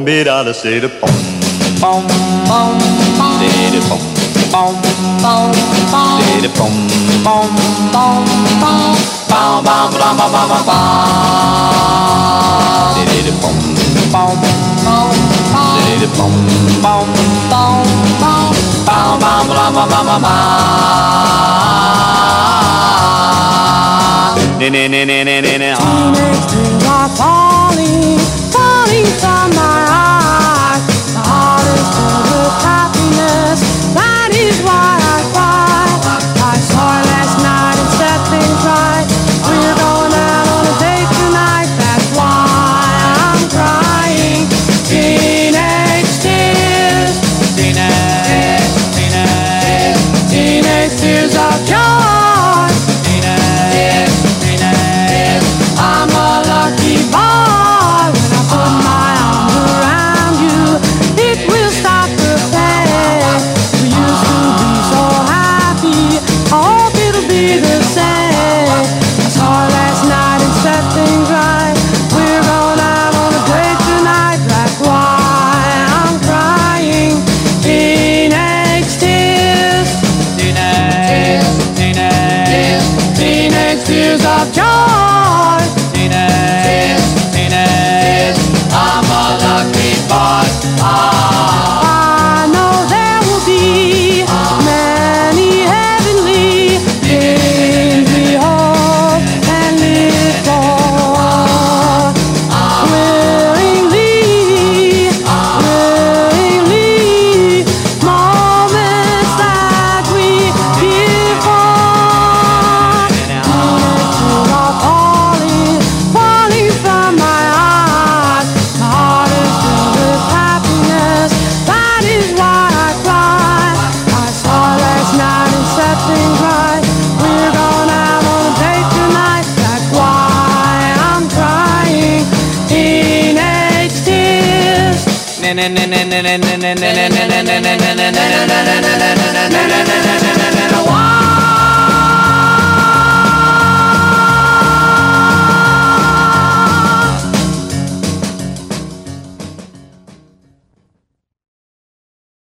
bida da say the pom pom pom say the pom pom pom say the pom pom pom pom pom pom pom pom pom pom say the pom pom pom say the pom pom pom pom pom pom pom pom pom pom. Teenage dreams are falling, falling from my eyes. My heart is filled with happiness, that is why I cry. I saw her last night and set things right. We're going out on a date tonight, that's why I'm crying. Teenage tears, teenage tears of joy. I'm a lucky boy when I put my arms around you. It will stop the pain. We used to be so happy. I hope it'll be the same. I saw her last night and set things right. We're going out on a date tonight. That's why I'm crying. Teenage tears, teenage tears of joy. I'm a lucky boy. I know there will be many heavenly things we hope and live for. Willingly, moments that we give for. Tears are falling, falling from my eyes. My heart is filled with happiness, that is why I cry. I saw her last night and set things right. We're going out on a date tonight, that's why I'm crying. Teenage tears. Why?